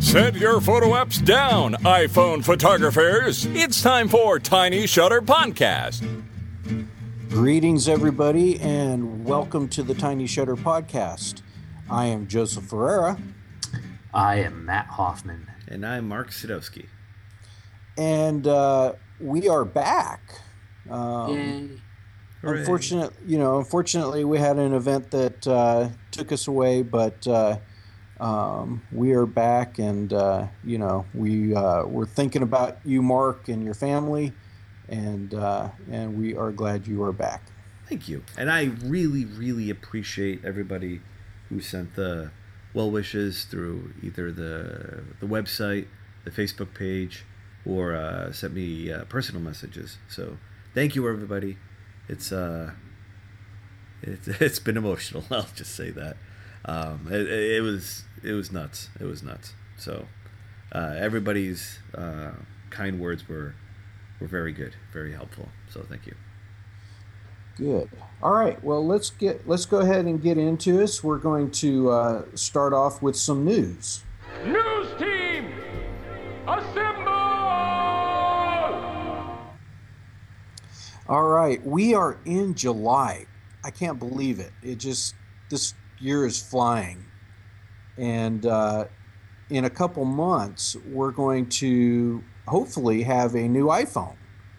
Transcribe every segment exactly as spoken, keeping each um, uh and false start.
Set your photo apps down, iPhone photographers. It's time for Tiny Shutter Podcast. Greetings, everybody, and welcome to the Tiny Shutter Podcast. I am Joseph Ferreira. I am Matt Hoffman. And I'm Mark Sadowski. And uh, we are back. Um, Yay. Unfortunately, you know, unfortunately, we had an event that uh, took us away, but uh, um, we are back, and uh, you know, we uh, we're thinking about you, Mark, and your family, and uh, and we are glad you are back. Thank you, and I really, really appreciate everybody who sent the well wishes through either the the website, the Facebook page, or uh, sent me uh, personal messages. So, thank you, everybody. It's uh, it's it's been emotional. I'll just say that. Um, it, it was it was nuts. It was nuts. So, uh, everybody's uh, kind words were were very good, very helpful. So, thank you. Good. All right. Well, let's get let's go ahead and get into this. We're going to uh, start off with some news. News team, assemble! All right, we are in July. I can't believe it. It just, this year is flying. And uh, in a couple months, we're going to hopefully have a new iPhone.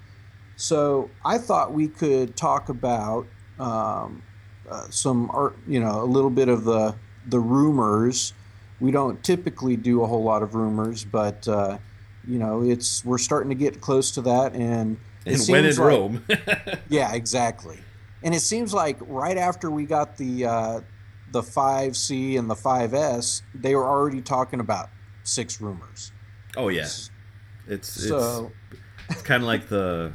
So I thought we could talk about um, uh, some, art, you know, a little bit of the, the rumors. We don't typically do a whole lot of rumors, but, uh, you know, it's we're starting to get close to that. And And when in like, Rome. yeah, exactly. And it seems like right after we got the uh, the five C and the five S, they were already talking about six rumors. Oh yeah, it's so, it's, it's kind of like the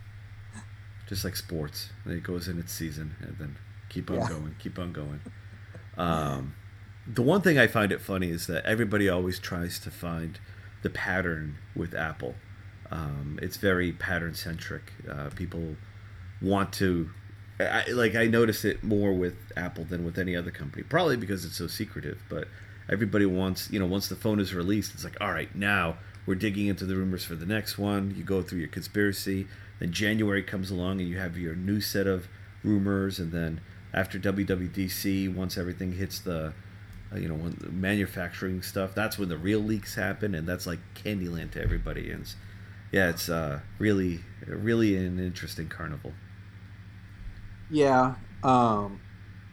just like sports. It goes in its season and then keep on yeah. going, keep on going. Um, the one thing I find it funny is that everybody always tries to find the pattern with Apple. Um, it's very pattern centric. Uh, people want to, I, like I notice it more with Apple than with any other company. Probably because it's so secretive. But everybody wants, you know, once the phone is released, it's like, all right, now we're digging into the rumors for the next one. You go through your conspiracy. Then January comes along and you have your new set of rumors. And then after W W D C, once everything hits the, uh, you know, when the manufacturing stuff, that's when the real leaks happen, and that's like Candyland to everybody. And yeah, it's uh, really, really an interesting carnival. Yeah, um,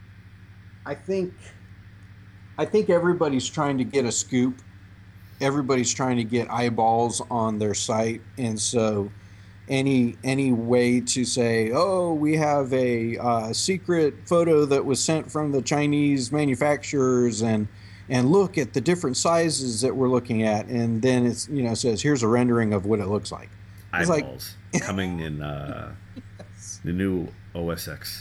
I think, I think everybody's trying to get a scoop. Everybody's trying to get eyeballs on their site, and so any any way to say, oh, we have a uh, secret photo that was sent from the Chinese manufacturers, and and look at the different sizes that we're looking at, and then it's, you know, says here's a rendering of what it looks like. It's Eyeballs like, coming in uh, yes. the new O S X.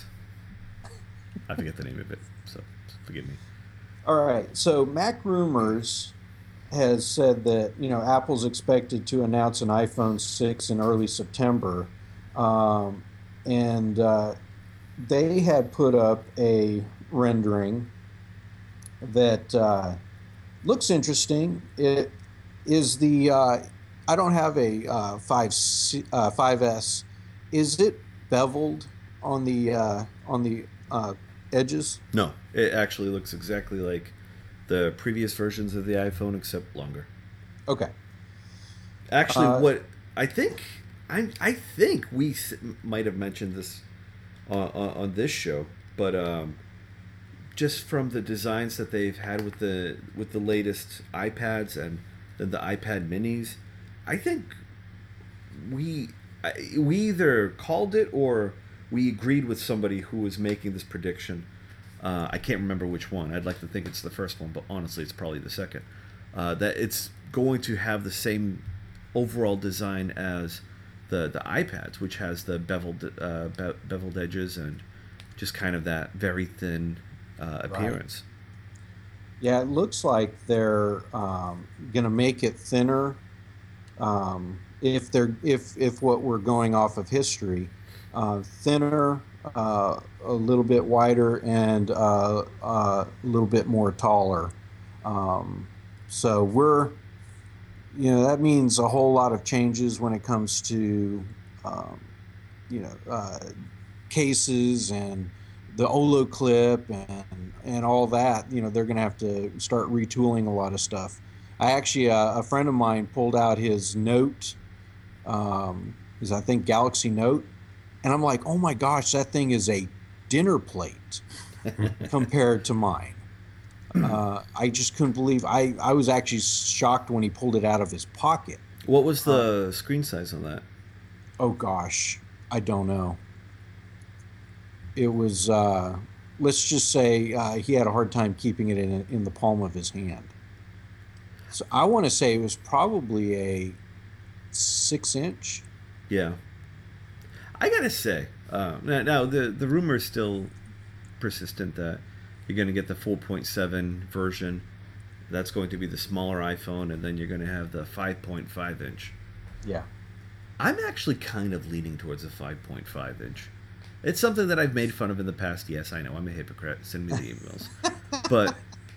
I forget the name of it, so forgive me. All right, so Mac Rumors has said that, you know, Apple's expected to announce an iPhone six in early September, um, and uh, they had put up a rendering that uh, looks interesting. It is the uh, I don't have a uh, five C, uh, five S. Is it beveled on the uh, on the uh, edges? No, it actually looks exactly like the previous versions of the iPhone, except longer. Okay. Actually, Uh, what I think I I think we s- might have mentioned this on, on, on this show, but um, just from the designs that they've had with the with the latest iPads and then the iPad Minis, I think we I- we either called it or we agreed with somebody who was making this prediction. Uh, I can't remember which one. I'd like to think it's the first one, but honestly, it's probably the second. Uh, that it's going to have the same overall design as the the iPads, which has the beveled uh, be- beveled edges and just kind of that very thin uh, appearance. Yeah, it looks like they're um, going to make it thinner. Um, if they're if if what we're going off of history, uh, thinner, uh, a little bit wider, and uh, uh, a little bit more taller. Um, so we're you know, that means a whole lot of changes when it comes to, um, you know, uh, cases and the Olo clip and and all that. You know, they're going to have to start retooling a lot of stuff. I actually, uh, a friend of mine pulled out his Note, um, his I think Galaxy Note, and I'm like, oh my gosh, that thing is a dinner plate compared to mine. Uh, I just couldn't believe. I I was actually shocked when he pulled it out of his pocket. What was the uh, screen size on that? Oh gosh, I don't know. It was, uh, let's just say uh, he had a hard time keeping it in in the palm of his hand. So I want to say it was probably a six inch. Yeah. I gotta say, uh, now, now the the rumor is still persistent that you're going to get the four point seven version. That's going to be the smaller iPhone, and then you're going to have the five point five inch. Yeah. I'm actually kind of leaning towards a five point five inch. It's something that I've made fun of in the past. Yes, I know, I'm a hypocrite. Send me the emails. But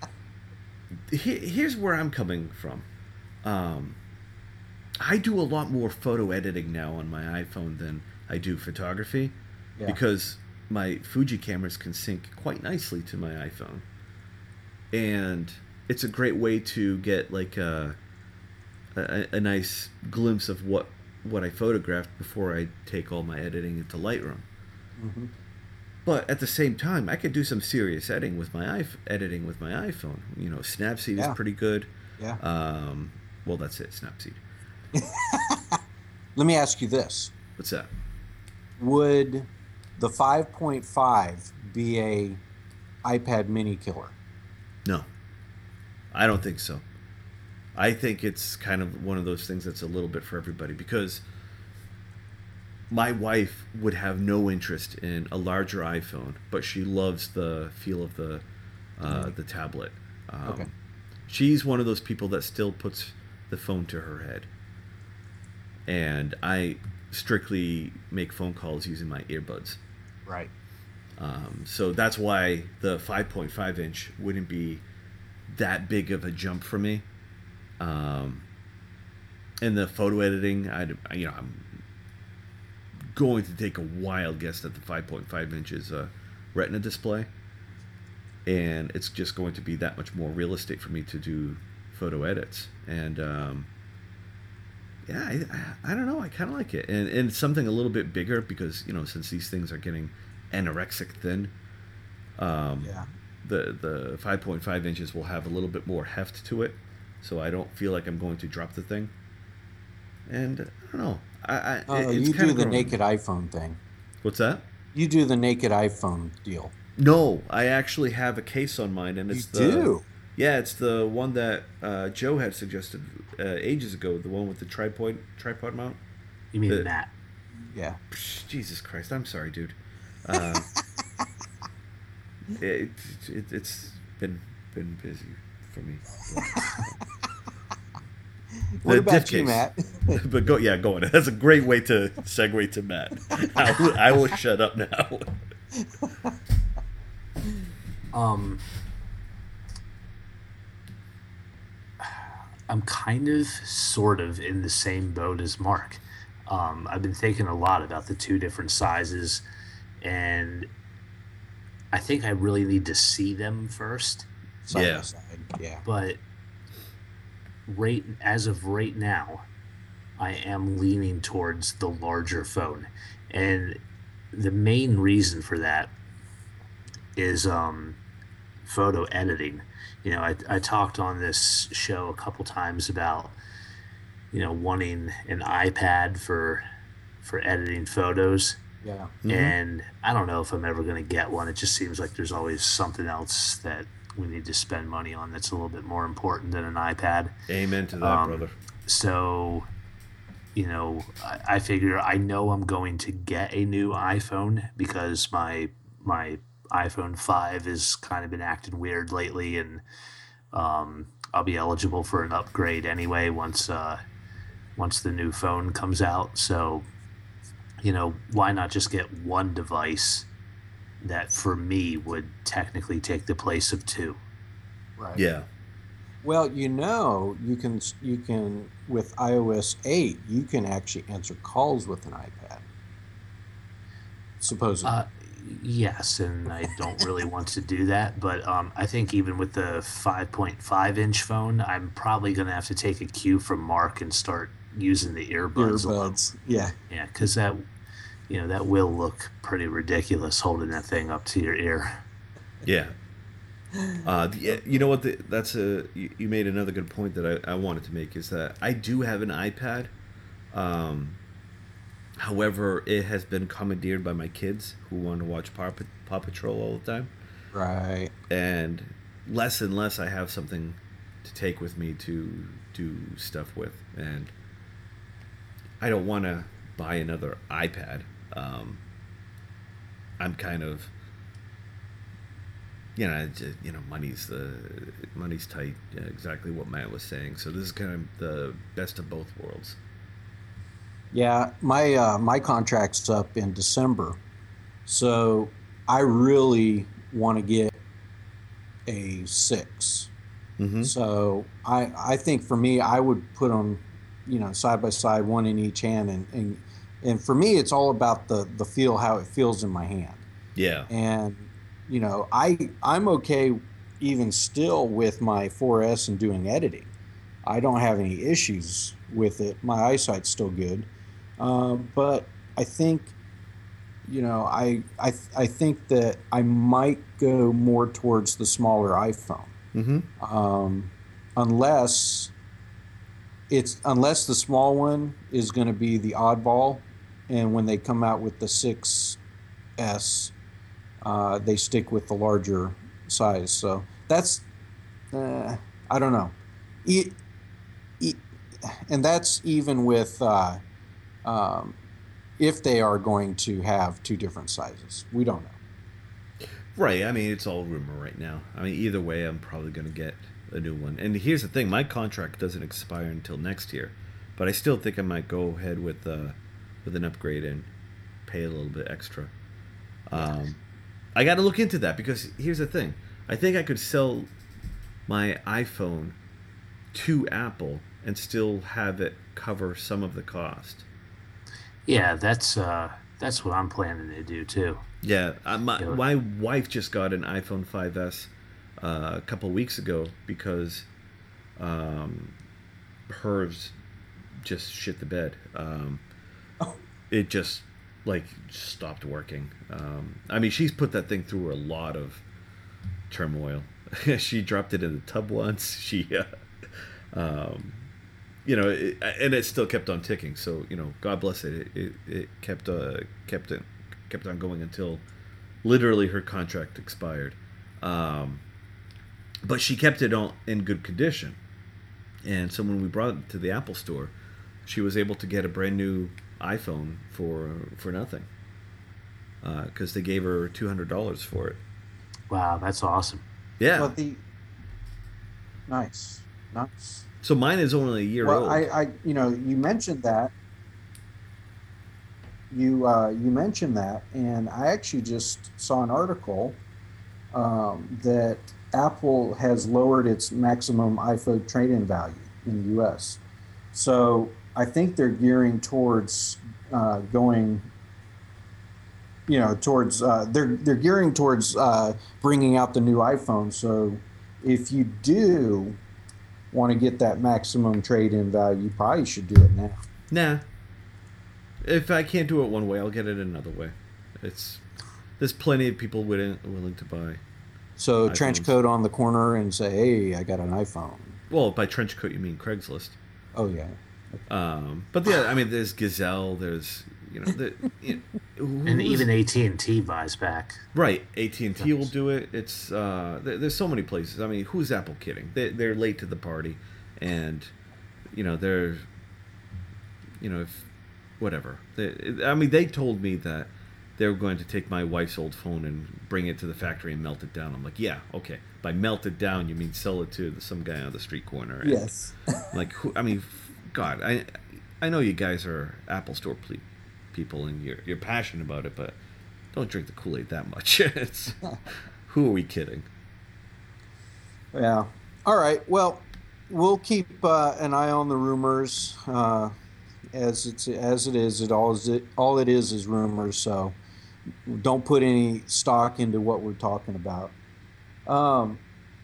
he, here's where I'm coming from. Um, I do a lot more photo editing now on my iPhone than I do photography, yeah. because my Fuji cameras can sync quite nicely to my iPhone. And it's a great way to get like a, a, a nice glimpse of what, what I photographed before I take all my editing into Lightroom. Mm-hmm. But at the same time, I could do some serious editing with my iPhone, editing with my iPhone. You know, Snapseed yeah. is pretty good. Yeah. Um, well, that's it, Snapseed. Let me ask you this. What's that? Would the five point five be a iPad mini killer? No. I don't think so. I think it's kind of one of those things that's a little bit for everybody, because my wife would have no interest in a larger iPhone, but she loves the feel of the uh, the tablet. Um, okay. She's one of those people that still puts the phone to her head. And I strictly make phone calls using my earbuds. Right. Um, so that's why the five point five inch wouldn't be that big of a jump for me. Um, and the photo editing, I, you know, I'm going to take a wild guess that the five point five inch is a Retina display, and it's just going to be that much more realistic for me to do photo edits. And um, yeah, I, I don't know, I kind of like it, and and something a little bit bigger, because you know, since these things are getting anorexic thin, um, yeah. the the five point five inches will have a little bit more heft to it, so I don't feel like I'm going to drop the thing. And I don't know. I, I, oh, it's you do the growing. naked iPhone thing. What's that? You do the naked iPhone deal. No, I actually have a case on mine, and it's you the do. Yeah, it's the one that uh, Joe had suggested uh, ages ago. The one with the tripod tripod mount. You mean the, that? Yeah. Jesus Christ! I'm sorry, dude. Uh, it, it, it's been been busy for me. What about you, Matt? But go, yeah, go on. That's a great way to segue to Matt. I will, I will shut up now. Um, I'm kind of, sort of, in the same boat as Mark. Um, I've been thinking a lot about the two different sizes, and I think I really need to see them first. Side yeah. by side. Yeah. But right as of right now, I am leaning towards the larger phone, and the main reason for that is um, photo editing. You know, I, I talked on this show a couple times about, you know, wanting an iPad for for editing photos. Yeah. Mm-hmm. And I don't know if I'm ever going to get one. It just seems like there's always something else that we need to spend money on that's a little bit more important than an iPad. Amen to that, um, brother. So, you know, I, I figure I know I'm going to get a new iPhone because my my iPhone five has kind of been acting weird lately, and um, I'll be eligible for an upgrade anyway once uh, once the new phone comes out. So, you know, why not just get one device that for me would technically take the place of two? Right. Yeah. Well, you know, you can you can with iOS eight, you can actually answer calls with an iPad, supposedly. Uh, yes, and I don't really want to do that, but um, I think even with the five point five inch phone, I'm probably going to have to take a cue from Mark and start using the earbuds a little. Earbuds. Yeah. Yeah, because that, you know, that will look pretty ridiculous holding that thing up to your ear. Yeah. Uh, the, you know what? The, that's a you, you made another good point that I, I wanted to make is that I do have an iPad. Um, however, it has been commandeered by my kids who want to watch Paw, Pat- Paw Patrol all the time, Right. and less and less I have something to take with me to do stuff with, and I don't want to buy another iPad. Um, I'm kind of you know, j- you know, money's the money's tight. Yeah, exactly what Matt was saying. So this is kind of the best of both worlds. Yeah, my uh, my contract's up in December, so I really want to get a six. Mm-hmm. So I I think for me, I would put them, you know, side by side, one in each hand, and and and for me, it's all about the the feel, how it feels in my hand. Yeah. And you know, I I'm okay even still with my four S and doing editing. I don't have any issues with it. My eyesight's still good, uh, but I think you know I I I think that I might go more towards the smaller iPhone, Mm-hmm. um, unless it's unless the small one is going to be the oddball, and when they come out with the six S, uh, they stick with the larger size. So that's uh, I don't know. E- e- and that's even with uh, um, if they are going to have two different sizes. We don't know. Right. I mean, it's all rumor right now. I mean, either way, I'm probably going to get a new one. And here's the thing: my contract doesn't expire until next year, but I still think I might go ahead with uh, with an upgrade and pay a little bit extra. Um, I got to look into that because here's the thing: I think I could sell my iPhone to Apple and still have it cover some of the cost. Yeah, that's uh, that's what I'm planning to do too. Yeah, uh, my Yeah. my wife just got an iPhone five S uh, a couple weeks ago because um, hers just shit the bed. Um, it just like stopped working. Um, I mean, she's put that thing through a lot of turmoil. She dropped it in the tub once. She, uh, um, you know, it, and it still kept on ticking. So you know, God bless it. It, it, it kept uh, kept it kept on going until literally her contract expired. Um, but she kept it on in good condition. And so when we brought it to the Apple store, she was able to get a brand new iPhone for for nothing because uh, they gave her two hundred dollars for it. Wow, that's awesome. Yeah. But the nice, nice. So mine is only a year Well, old. I, I, you know, you mentioned that. You, uh, you mentioned that, and I actually just saw an article um, that Apple has lowered its maximum iPhone trade-in value in the U S. So I think they're gearing towards uh, going, you know, towards uh, they're they're gearing towards uh, bringing out the new iPhone. So if you do want to get that maximum trade-in value, you probably should do it now. Nah. If I can't do it one way, I'll get it another way. It's there's plenty of people willing willing to buy. So trench iPhones. coat on the corner and say, "Hey, I got an iPhone." Well, by trench coat you mean Craigslist. Oh yeah. Um, but yeah, I mean, there's Gazelle. There's you know, the, you know And who's- even A T and T buys back. right. A T and T will do it. It's uh, there, there's so many places. I mean, who's Apple kidding? They they're late to the party, and you know they're you know if whatever. They, I mean, they told me that they were going to take my wife's old phone and bring it to the factory and melt it down. I'm like, yeah, okay. By melt it down, you mean sell it to some guy on the street corner? And Yes. like, who, I mean, God, I I know you guys are Apple Store ple- people and you're you're passionate about it, but don't drink the Kool-Aid that much. It's, who are we kidding? Yeah. All right. Well, we'll keep uh, an eye on the rumors. Uh, as it's as it is, it all is it all it is is rumors. So don't put any stock into what we're talking about. Um,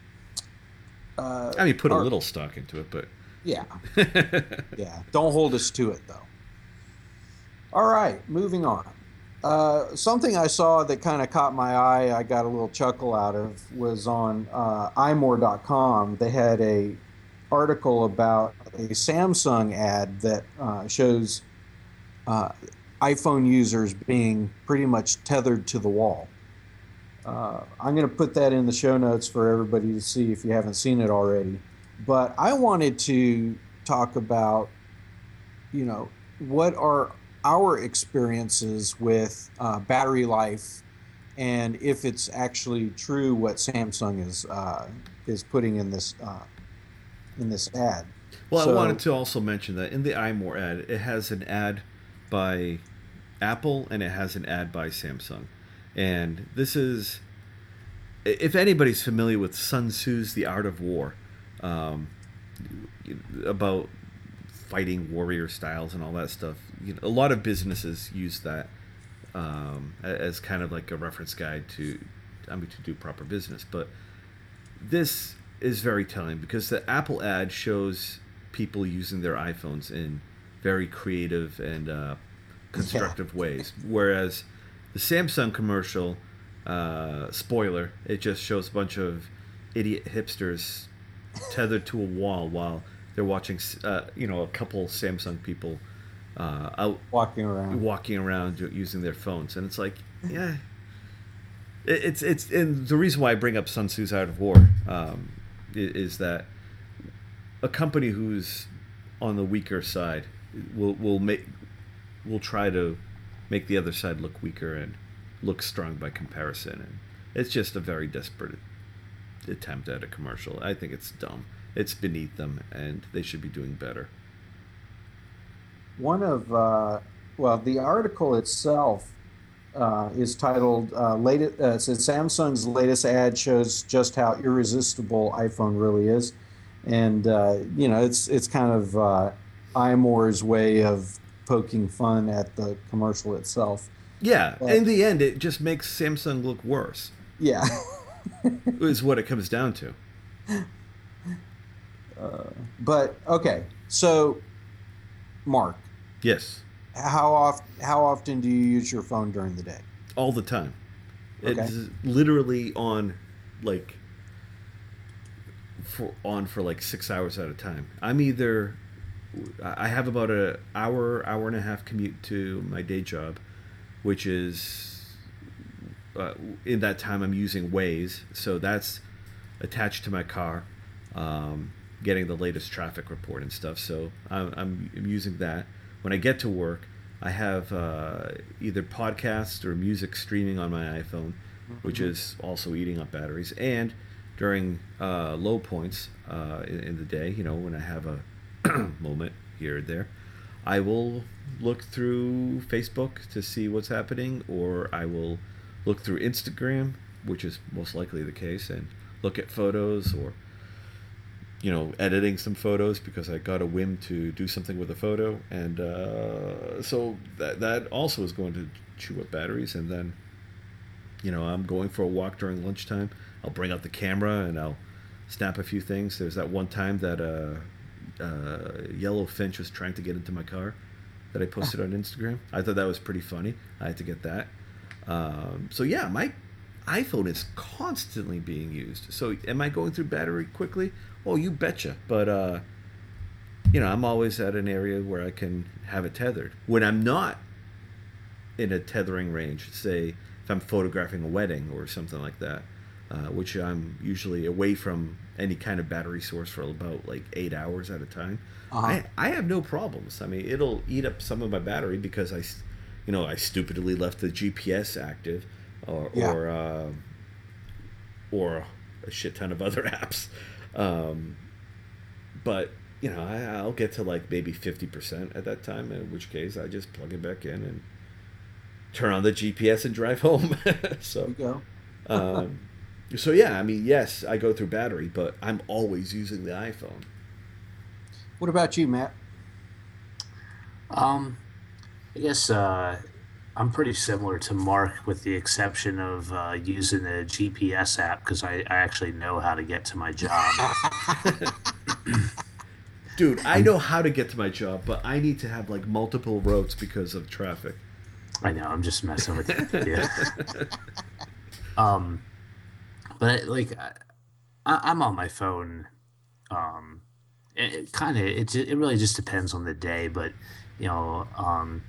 uh, I mean, put a our- little stock into it, but yeah, yeah. Don't hold us to it though. All right, moving on. Uh, something I saw that kind of caught my eye, I got a little chuckle out of, was on uh, i more dot com. They had a article about a Samsung ad that uh, shows uh, iPhone users being pretty much tethered to the wall. Uh, I'm going to put that in the show notes for everybody to see if you haven't seen it already. But I wanted to talk about, you know, what are our experiences with uh, battery life, and if it's actually true what Samsung is uh, is putting in this uh, in this ad. well, So- I wanted to also mention that in the iMore ad, it has an ad by Apple and it has an ad by Samsung, and this is, if anybody's familiar with Sun Tzu's The Art of War, um, about fighting warrior styles and all that stuff. You know, a lot of businesses use that um, as kind of like a reference guide to, I mean, to do proper business. But this is very telling because the Apple ad shows people using their iPhones in very creative and uh, constructive ways, whereas the Samsung commercial, uh, spoiler, it just shows a bunch of idiot hipsters tethered to a wall while they're watching, uh, you know, a couple Samsung people uh, out walking around. walking around using their phones, and it's like, yeah, it, it's it's and the reason why I bring up Sun Tzu's Art of War um, is, is that a company who's on the weaker side will will make will try to make the other side look weaker and look strong by comparison, and it's just a very desperate attempt at a commercial. I think it's dumb. It's beneath them, and they should be doing better. One of, uh, well, the article itself uh, is titled, uh, latest, uh, it says Samsung's latest ad shows just how irresistible iPhone really is. And, uh, you know, it's it's kind of uh, iMore's way of poking fun at the commercial itself. Yeah, Well- in the end, it just makes Samsung look worse, Yeah. is what it comes down to. But, okay, so, Mark, Yes, how oft, how often do you use your phone during the day? all the time. Okay. It's literally on, like, for on for like six hours at a time. I'm either, I have about a hour, hour and a half commute to my day job, which is, uh, in that time I'm using Waze, so that's attached to my car, um, getting the latest traffic report and stuff. So I'm, I'm, I'm using that. When I get to work, I have uh, either podcasts or music streaming on my iPhone, which is also eating up batteries. And during uh, low points uh, in, in the day, you know, when I have a moment here and there, I will look through Facebook to see what's happening, or I will look through Instagram, which is most likely the case, and look at photos, or, you know, editing some photos because I got a whim to do something with a photo. And uh, so that, that also is going to chew up batteries. And then, you know, I'm going for a walk during lunchtime. I'll bring out the camera and I'll snap a few things. There's that one time that uh, uh, Yellow Finch was trying to get into my car that I posted on Instagram. I thought that was pretty funny. I had to get that. Um, so yeah, my iPhone is constantly being used. So am I going through battery quickly? Oh, you betcha. But, uh, you know, I'm always at an area where I can have it tethered. When I'm not in a tethering range, say if I'm photographing a wedding or something like that, uh, which I'm usually away from any kind of battery source for about like eight hours at a time, Uh-huh. I, I have no problems. I mean, it'll eat up some of my battery because I, s- you know, I stupidly left the G P S active, or Yeah. or, uh, or a shit ton of other apps. Um, but you know, I, I'll get to like maybe fifty percent at that time, in which case I just plug it back in and turn on the G P S and drive home. So, There you go. um, so yeah, I mean, yes, I go through battery, but I'm always using the iPhone. What about you, Matt? Um, I guess uh, I'm pretty similar to Mark, with the exception of uh, using a G P S app because I, I actually know how to get to my job. Dude, I know how to get to my job, but I need to have like multiple routes because of traffic. I know, I'm just messing with you. Yeah. um, but like, I, I'm on my phone. Um, it, it kind of it it really just depends on the day, but you know, um,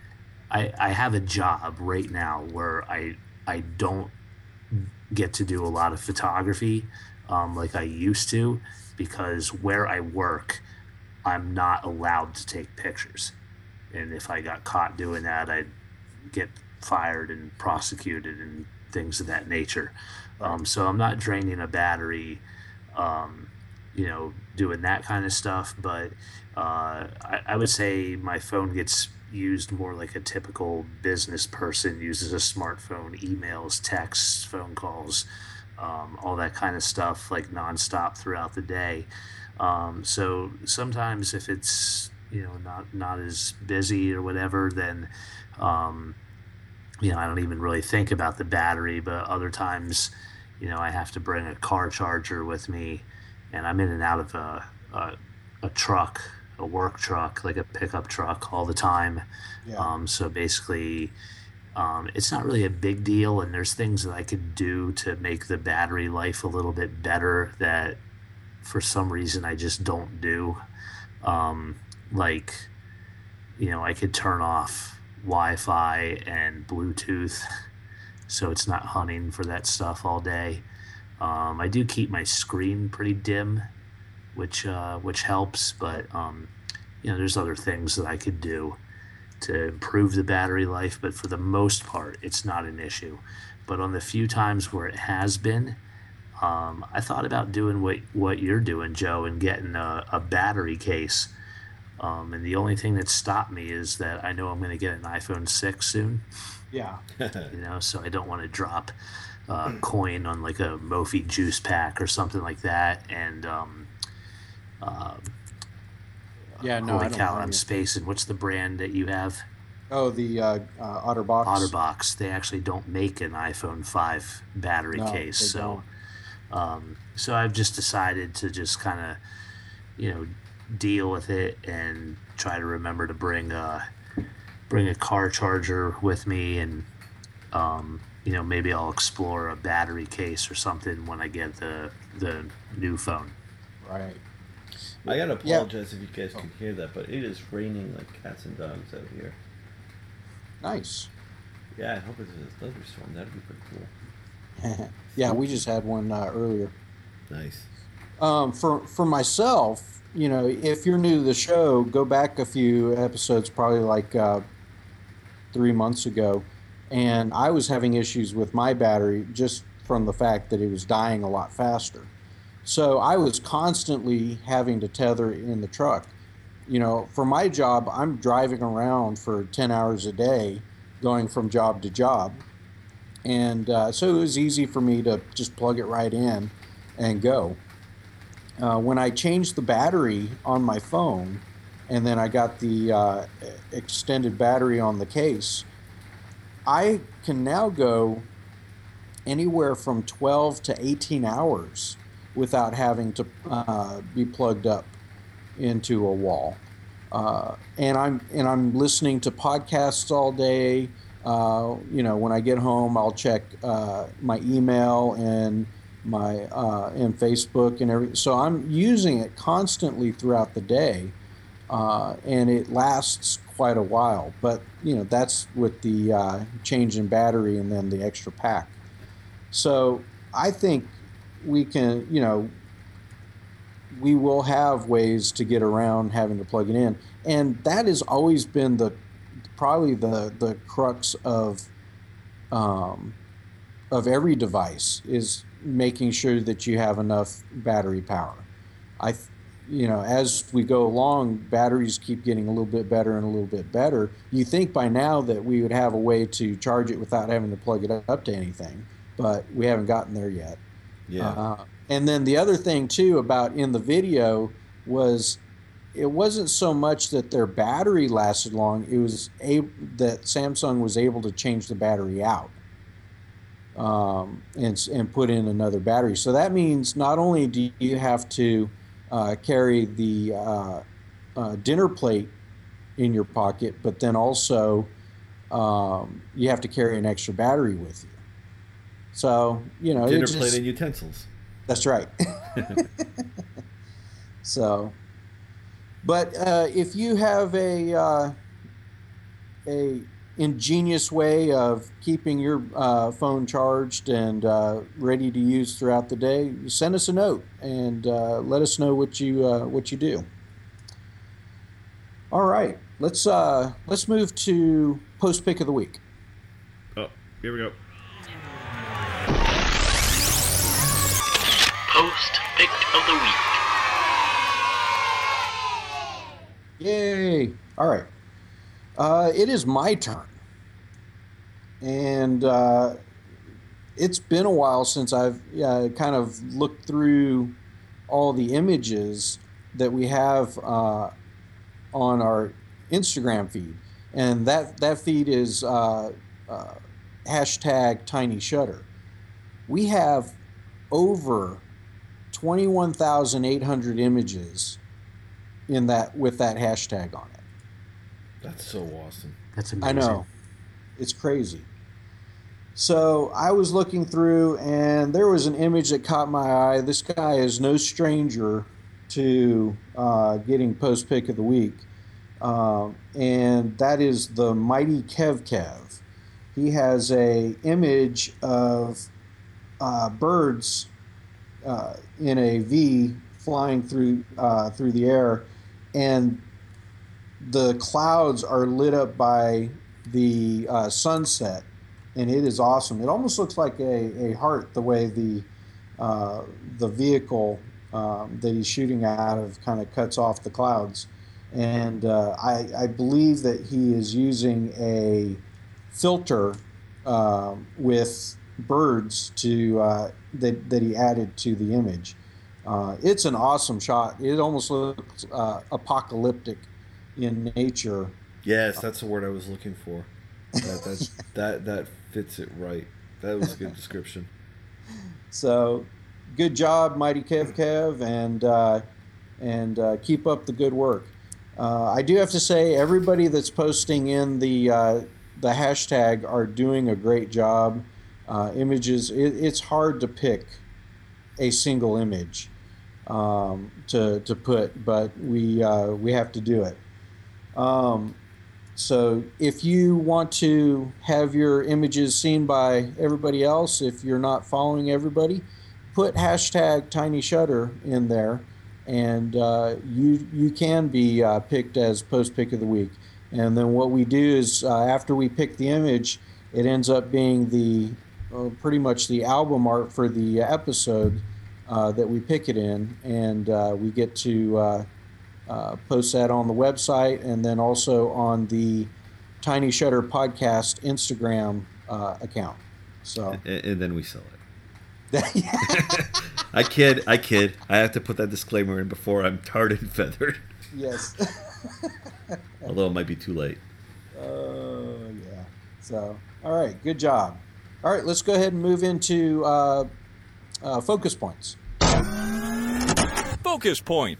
I I have a job right now where I I don't get to do a lot of photography, um, like I used to, because where I work, I'm not allowed to take pictures, and if I got caught doing that, I'd get fired and prosecuted and things of that nature. Um, so I'm not draining a battery, um, you know, doing that kind of stuff. But uh, I, I would say my phone gets used more like a typical business person uses a smartphone, emails, texts, phone calls, um, all that kind of stuff, like nonstop throughout the day. Um, so sometimes if it's, you know, not, not as busy or whatever, then, um, you know, I don't even really think about the battery. But other times, you know, I have to bring a car charger with me, and I'm in and out of a, a, a truck, a work truck, like a pickup truck all the time. Yeah. Um, so basically, um, it's not really a big deal, and there's things that I could do to make the battery life a little bit better that for some reason I just don't do. Um, like, you know, I could turn off Wi-Fi and Bluetooth so it's not hunting for that stuff all day. Um, I do keep my screen pretty dim, which uh, which helps, but um, you know, there's other things that I could do to improve the battery life, but for the most part, it's not an issue. But on the few times where it has been, um, I thought about doing what, what you're doing, Joe, and getting a, a battery case. Um, and the only thing that stopped me is that I know I'm going to get an iPhone six soon. Yeah. You know, so I don't want to drop a coin on like a Mophie juice pack or something like that. And um, uh, Yeah, no, I holy don't cow, blame I'm you. spacing. What's the brand that you have? Oh, the uh, uh, OtterBox. OtterBox. They actually don't make an iPhone five battery No, case. they So, um, so I've just decided to just kind of, you know, deal with it and try to remember to bring a bring a car charger with me, and um, you know, maybe I'll explore a battery case or something when I get the the new phone. Right. I gotta Yeah. apologize if you guys can hear that, but it is raining like cats and dogs out here. Nice. Yeah, I hope it's a thunderstorm. That'd be pretty cool. Yeah, we just had one uh, earlier. Nice. Um, for for myself, you know, if you're new to the show, go back a few episodes, probably like uh, three months ago, and I was having issues with my battery just from the fact that it was dying a lot faster. So I was constantly having to tether it in the truck. You know, for my job, I'm driving around for ten hours a day, going from job to job. And uh, so it was easy for me to just plug it right in and go. Uh, when I changed the battery on my phone, and then I got the uh, extended battery on the case, I can now go anywhere from twelve to eighteen hours without having to uh, be plugged up into a wall. Uh, and I'm and I'm listening to podcasts all day. Uh, you know, when I get home, I'll check uh, my email and my uh, and Facebook and everything. So I'm using it constantly throughout the day, uh, and it lasts quite a while. But you know, that's with the uh, change in battery and then the extra pack. So I think we can, you know, we will have ways to get around having to plug it in, and that has always been the probably the the crux of um, of every device, is making sure that you have enough battery power. I, you know, as we go along, batteries keep getting a little bit better and a little bit better. You think by now that we would have a way to charge it without having to plug it up to anything, but we haven't gotten there yet. Yeah. Uh, and then the other thing too about in the video was it wasn't so much that their battery lasted long; it was a that Samsung was able to change the battery out um, and and put in another battery. So that means not only do you have to uh, carry the uh, uh, dinner plate in your pocket, but then also um, you have to carry an extra battery with you. So you know, Dinner just, plate and utensils. That's right. So, but uh, if you have a uh, a ingenious way of keeping your uh, phone charged and uh, ready to use throughout the day, send us a note and uh, let us know what you uh, what you do. All right, let's uh, let's move to post pick of the week. Oh, here we go. Post pick of the week. Yay! All right. Uh, it is my turn. And uh, it's been a while since I've uh, kind of looked through all the images that we have uh, on our Instagram feed. And that, that feed is uh, uh, hashtag Tiny Shutter. We have over twenty-one thousand eight hundred images in that with that hashtag on it. That's so awesome. That's I amazing. know. It's crazy. So I was looking through and there was an image that caught my eye. This guy is no stranger to uh, getting post pick of the week. Um, and that is the mighty Kev Kev. He has a image of uh, birds uh, in a V flying through uh, through the air, and the clouds are lit up by the uh, sunset, and it is awesome. It almost looks like a, a heart the way the uh, the vehicle um, that he's shooting out of kind of cuts off the clouds. And uh, I, I believe that he is using a filter uh, with birds to uh, that, that he added to the image. Uh, it's an awesome shot. It almost looks uh, apocalyptic in nature. Yes, that's the word I was looking for. That that's, that that fits it right. That was a good description. So, good job, Mighty Kev Kev, and uh, and uh, keep up the good work. Uh, I do have to say, everybody that's posting in the uh, the hashtag are doing a great job. Uh, images, it, it's hard to pick a single image um, to to put, but we uh, we have to do it. Um, so if you want to have your images seen by everybody else, if you're not following everybody, put hashtag Tiny Shutter in there, and uh, you you can be uh, picked as post pick of the week. And then what we do is uh, after we pick the image, it ends up being the uh, pretty much the album art for the episode uh, that we pick it in, and uh, we get to uh, uh, post that on the website and then also on the Tiny Shutter Podcast Instagram uh, account. So and, and then we sell it. I kid, I kid. I have to put that disclaimer in before I'm tarred and feathered. Yes. Although it might be too late. Oh, uh, yeah. So, all right, good job. All right, let's go ahead and move into uh, uh, focus points. Focus point.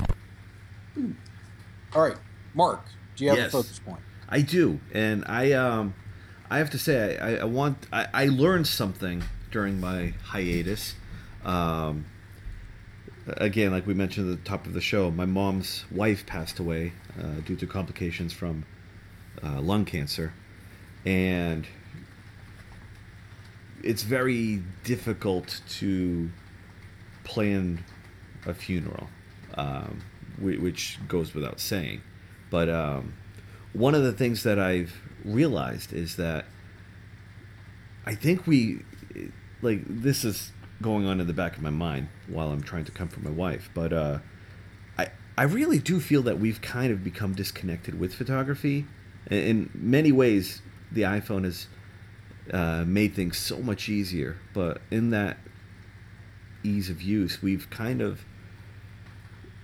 All right, Mark, do you have Yes. a focus point? I do, and I um, I have to say I, I want I, I learned something during my hiatus. Um, again, like we mentioned at the top of the show, my mom's wife passed away uh, due to complications from uh, lung cancer, and it's very difficult to plan a funeral, um, which goes without saying. But um, one of the things that I've realized is that I think we, like, this is going on in the back of my mind while I'm trying to comfort my wife, but uh, I I really do feel that we've kind of become disconnected with photography. In many ways, the iPhone has uh, made things so much easier, but in that ease of use, we've kind of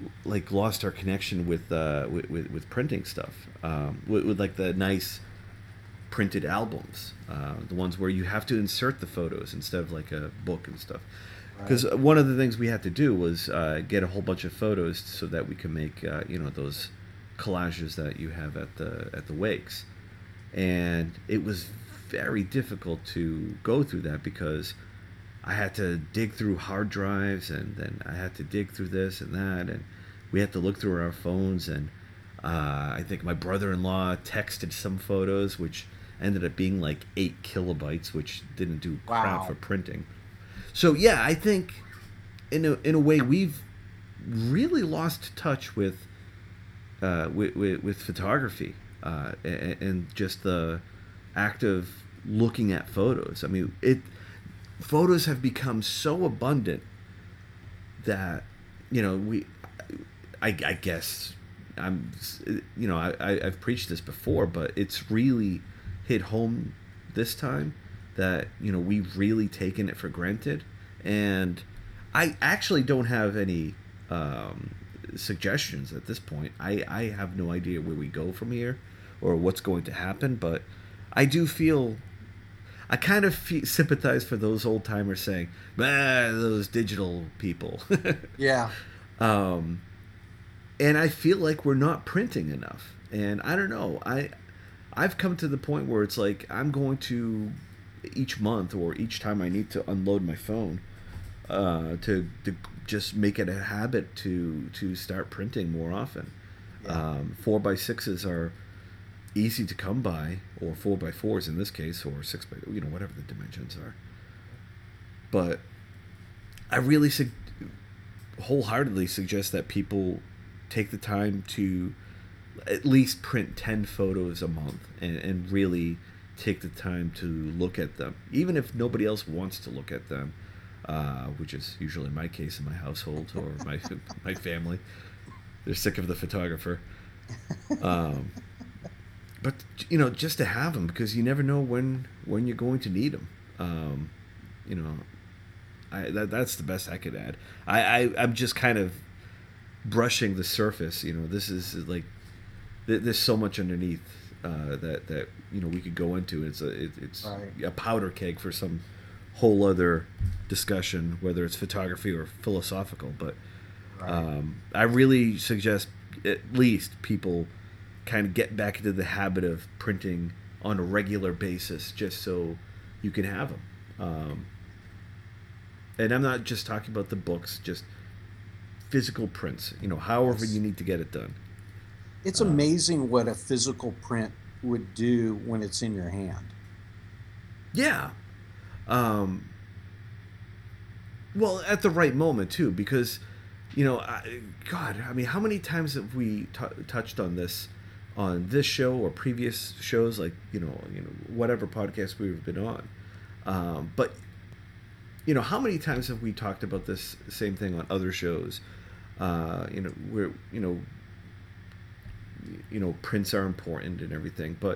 like lost our connection with uh, with, with, with printing stuff, um, with, with like the nice printed albums, uh, the ones where you have to insert the photos instead of like a book and stuff. Because right. one of the things we had to do was uh, get a whole bunch of photos so that we can make uh, you know those collages that you have at the at the wakes, and it was very difficult to go through that because I had to dig through hard drives, and then I had to dig through this and that, and we had to look through our phones, and uh, I think my brother-in-law texted some photos, which ended up being like eight kilobytes, which didn't do wow. crap for printing. So yeah, I think in a in a way we've really lost touch with uh, with, with, with photography uh, and, and just the act of looking at photos. I mean, it photos have become so abundant that you know we I, I guess I'm you know I, I I've preached this before, but it's really hit home this time that you know we've really taken it for granted. And I actually don't have any um, suggestions at this point. I, I have no idea where we go from here or what's going to happen, but I do feel I kind of feel, sympathize for those old timers saying, "Ah, those digital people." Yeah. Um, and I feel like we're not printing enough. And I don't know. I I've come to the point where it's like I'm going to each month or each time I need to unload my phone uh, to to just make it a habit to to start printing more often. Yeah. Um, four by sixes are easy to come by, or four by fours in this case, or six by you know whatever the dimensions are. But I really su- wholeheartedly suggest that people take the time to at least print ten photos a month and, and really take the time to look at them, even if nobody else wants to look at them, uh, which is usually my case in my household or my my family. They're sick of the photographer. Um, but you know, just to have them, because you never know when when you're going to need them. Um, you know, I that, that's the best I could add. I, I I'm just kind of brushing the surface. You know, this is like there's so much underneath uh, that that you know we could go into. It's a it, it's right. a powder keg for some whole other discussion, whether it's photography or philosophical. But right. um, I really suggest at least people kind of get back into the habit of printing on a regular basis, just so you can have them. Um, and I'm not just talking about the books, just physical prints. You know, however yes. you need to get it done. It's amazing what a physical print would do when it's in your hand. Yeah. Um, well, at the right moment, too, because, you know, I, God, I mean, how many times have we t- touched on this on this show or previous shows, like, you know, you know, whatever podcast we've been on. Um, but, you know, how many times have we talked about this same thing on other shows? Uh, you know, where, you know, you know, prints are important and everything, but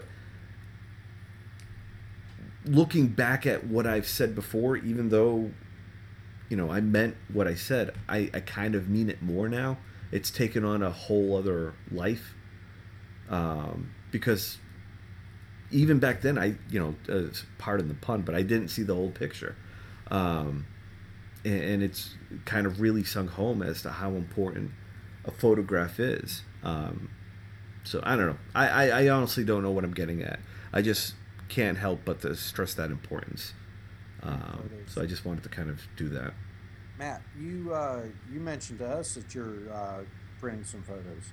looking back at what I've said before, even though, you know, I meant what I said, I, I kind of mean it more now. It's taken on a whole other life. Um, because even back then, I, you know, uh, pardon the pun, but I didn't see the whole picture. Um, and, and it's kind of really sunk home as to how important a photograph is. Um, So I don't know. I, I, I honestly don't know what I'm getting at. I just can't help but to stress that importance. Um, so I just wanted to kind of do that. Matt, you uh, you mentioned to us that you're uh, printing some photos.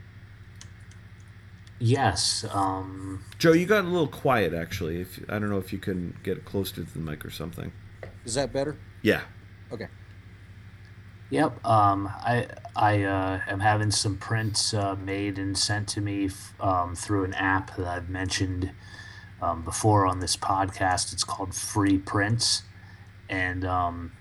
Yes. Um, Joe, you got a little quiet actually. If I don't know if you can get closer to the mic or something. Is that better? Yeah. Okay. Yep. Um, I I uh, am having some prints uh, made and sent to me f- um, through an app that I've mentioned um, before on this podcast. It's called Free Prints, and um,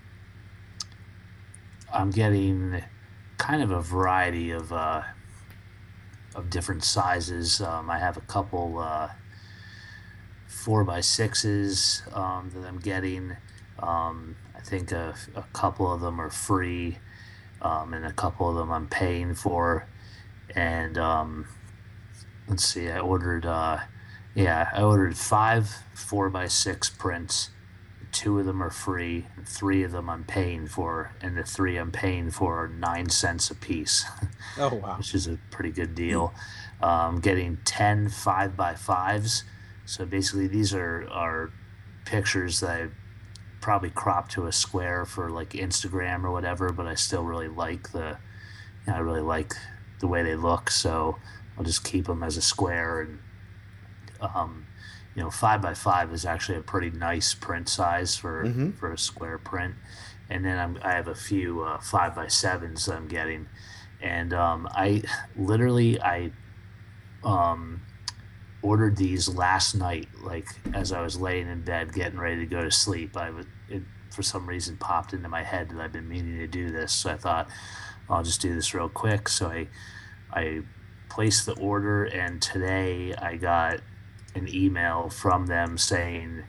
I'm getting kind of a variety of uh, of different sizes. Um, I have a couple uh, four by sixes um, that I'm getting. Um, I think a, a couple of them are free. um, and a couple of them I'm paying for. And um, let's see, I ordered, uh, yeah, I ordered five four by six prints. Two of them are free, and three of them I'm paying for, and the three I'm paying for are nine cents a piece, Oh wow. which is a pretty good deal. Um, getting ten five by fives. So basically, these are, are pictures that I probably crop to a square for like Instagram or whatever, but I still really like the, you know, I really like the way they look, so I'll just keep them as a square. And um, you know, five by five is actually a pretty nice print size for Mm-hmm. for a square print. And then I'm, I have a few uh, five by sevens that I'm getting, and um, I literally I um, ordered these last night, like as I was laying in bed getting ready to go to sleep. I was it for some reason popped into my head that I've been meaning to do this, so I thought I'll just do this real quick. So I I placed the order, and today I got an email from them saying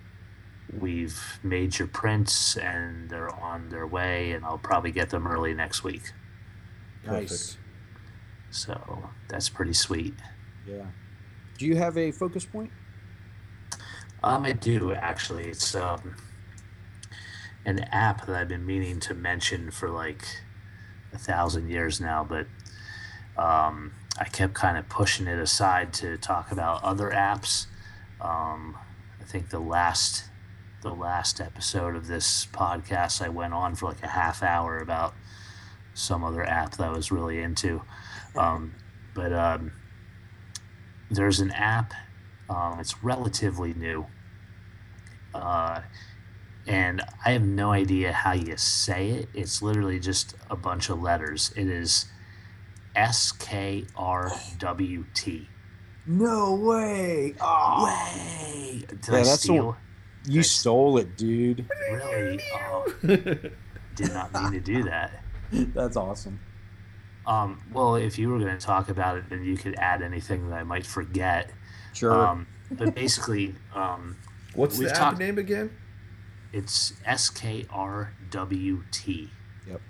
we've made your prints and they're on their way, and I'll probably get them early next week. Nice. So that's pretty sweet. Yeah. Do you have a focus point? Um, I do actually. It's um, an app that I've been meaning to mention for like a thousand years now, but um, I kept kind of pushing it aside to talk about other apps. Um, I think the last the last episode of this podcast, I went on for like a half hour about some other app that I was really into. Um, but um, there's an app. Um, it's relatively new. Uh, and I have no idea how you say it. It's literally just a bunch of letters. It is S K R W T. No way. Oh. Way! Did Yeah, I that's the steal? one- You Did I stole it, dude. Really? Oh, did not mean to do that. That's awesome. Um, well, if you were going to talk about it, then you could add anything that I might forget. Sure. Um, but basically, um, What's We've the app talked- name again? it's S K R W T. Yep.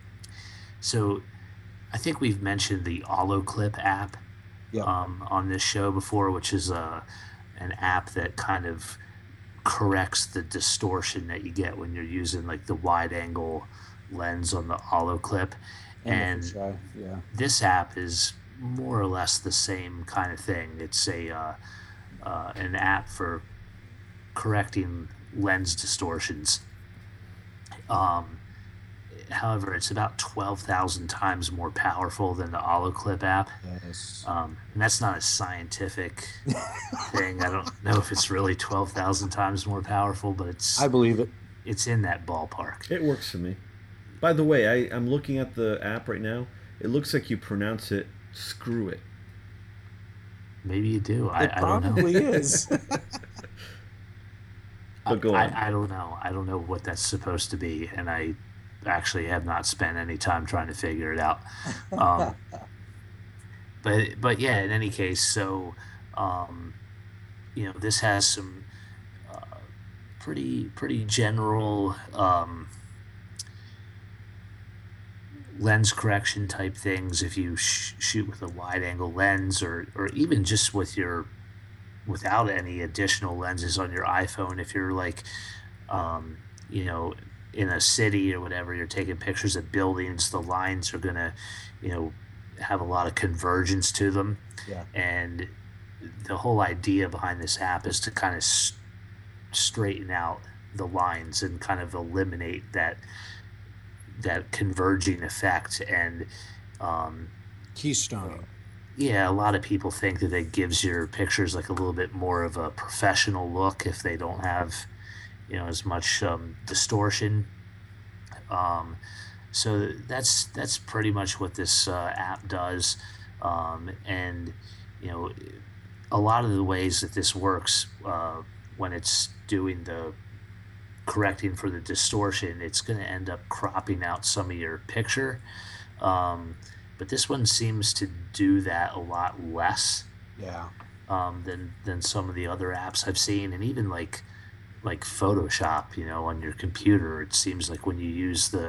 So I think we've mentioned the Holoclip app Yep. um, on this show before, which is a, an app that kind of corrects the distortion that you get when you're using like the wide angle lens on the Holoclip. And And the fisheye, yeah. this app is more or less the same kind of thing. It's a uh, uh, an app for correcting lens distortions. Um, however, it's about twelve thousand times more powerful than the Holoclip app. Yes. Um, and that's not a scientific thing. I don't know if it's really twelve thousand times more powerful, but it's I believe it. it's in that ballpark. It works for me. By the way, I, I'm looking at the app right now. It looks like you pronounce it screw it. Maybe you do. I, It I don't know. probably is. But go on. I, I don't know. I don't know what that's supposed to be, and I actually have not spent any time trying to figure it out. Um, but but yeah, in any case, so um, you know, this has some uh, pretty pretty general um, lens correction type things. If you sh- shoot with a wide angle lens, or or even just with your without any additional lenses on your iPhone, if you're like, um, you know, in a city or whatever, you're taking pictures of buildings, the lines are gonna, you know, have a lot of convergence to them. Yeah. And the whole idea behind this app is to kind of s- straighten out the lines and kind of eliminate that that converging effect. And um, Keystone. yeah, a lot of people think that it gives your pictures like a little bit more of a professional look if they don't have, you know, as much um, distortion. Um, so that's that's pretty much what this uh, app does, um, and you know, a lot of the ways that this works uh, when it's doing the correcting for the distortion, it's going to end up cropping out some of your picture. Um, but this one seems to do that a lot less Yeah. um, than than some of the other apps I've seen, and even like like Photoshop, you know, on your computer. It seems like when you use the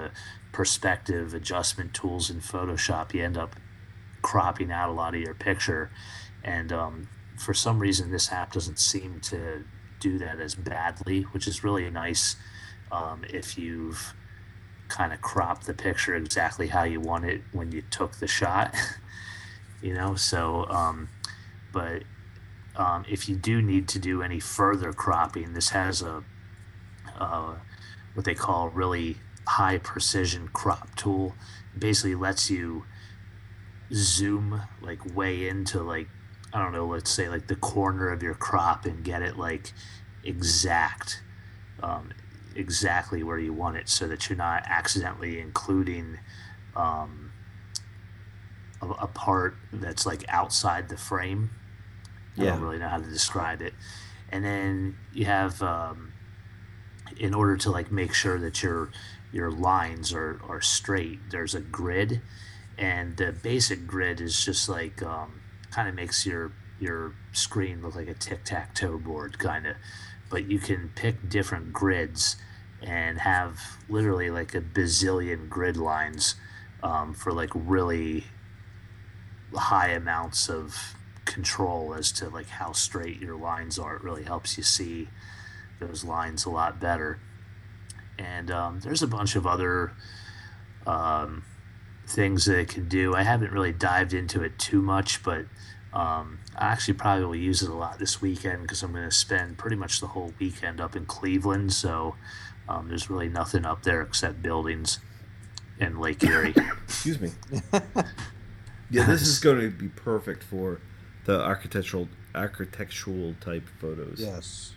perspective adjustment tools in Photoshop, you end up cropping out a lot of your picture. And um, for some reason, this app doesn't seem to do that as badly, which is really nice um, if you've kind of cropped the picture exactly how you want it when you took the shot. You know, so, um, but um, if you do need to do any further cropping, this has a, uh, what they call really high precision crop tool. It basically lets you zoom like way into like, I don't know, let's say like the corner of your crop and get it like exact, um, exactly where you want it, so that you're not accidentally including, um, A, a part that's like outside the frame. I Yeah. don't really know how to describe it. And then you have, um, in order to like make sure that your your lines are, are straight, there's a grid, and the basic grid is just like um, kind of makes your your screen look like a tic-tac-toe board kind of, but you can pick different grids and have literally like a bazillion grid lines um, for like really high amounts of control as to like how straight your lines are. It really helps you see those lines a lot better. And um, there's a bunch of other um, things that it can do. I haven't really dived into it too much, but um, I actually probably will use it a lot this weekend because I'm going to spend pretty much the whole weekend up in Cleveland. So um, there's really nothing up there except buildings and Lake Erie. Excuse me. Yeah, this is going to be perfect for the architectural architectural type photos. Yes.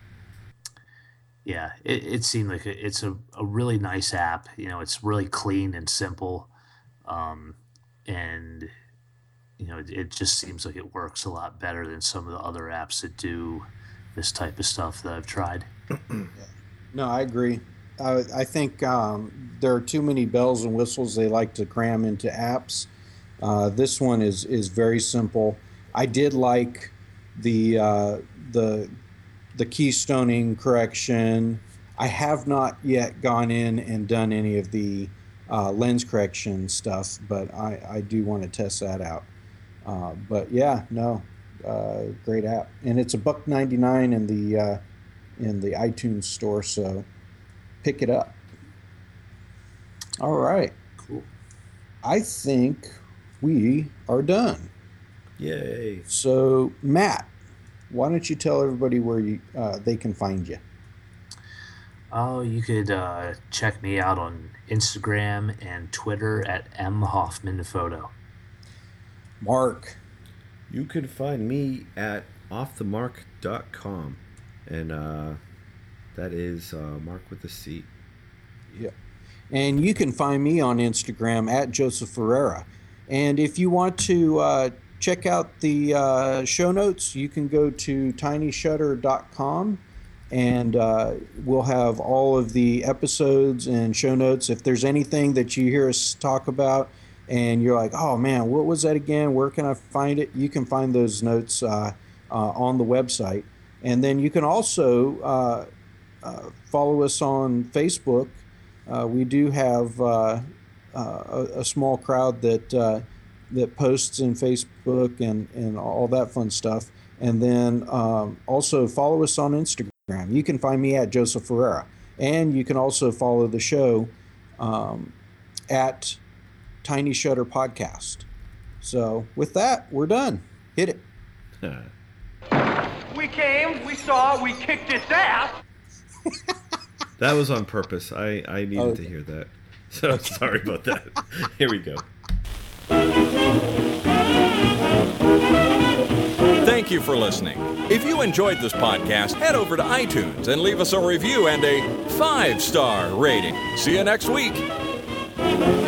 Yeah, it, it seemed like a, it's a, a really nice app. You know, it's really clean and simple. Um, and, you know, it, it just seems like it works a lot better than some of the other apps that do this type of stuff that I've tried. No, I agree. I, I think um, there are too many bells and whistles they like to cram into apps. Uh, this one is is very simple. I did like the uh, the the keystoning correction. I have not yet gone in and done any of the uh, lens correction stuff, but I, I do want to test that out. Uh, but yeah, no, uh, great app, and it's a buck ninety nine in the uh, in the iTunes store, so pick it up. All right, Cool. I think we are done. Yay. So, Matt, why don't you tell everybody where you uh, they can find you? Oh, you could uh, check me out on Instagram and Twitter at M Hoffman Photo. Mark. You can find me at off the mark dot com, and uh, that is uh, Mark with a C. Yeah. And you can find me on Instagram at Joseph Ferreira. And if you want to uh, check out the uh, show notes, you can go to tiny shutter dot com, and uh, we'll have all of the episodes and show notes. If there's anything that you hear us talk about and you're like, oh man, what was that again? Where can I find it? You can find those notes uh, uh, on the website. And then you can also uh, uh, follow us on Facebook. Uh, we do have uh, uh, a, a small crowd that uh, that posts in Facebook and, and all that fun stuff. And then um, also follow us on Instagram. You can find me at Joseph Ferreira. And you can also follow the show um, at Tiny Shutter Podcast. So with that, we're done. Hit it. We came, we saw, we kicked its ass. That was on purpose. I, I needed Okay. to hear that. So sorry about that. Here we go. Thank you for listening. If you enjoyed this podcast, head over to iTunes and leave us a review and a five-star rating. See you next week.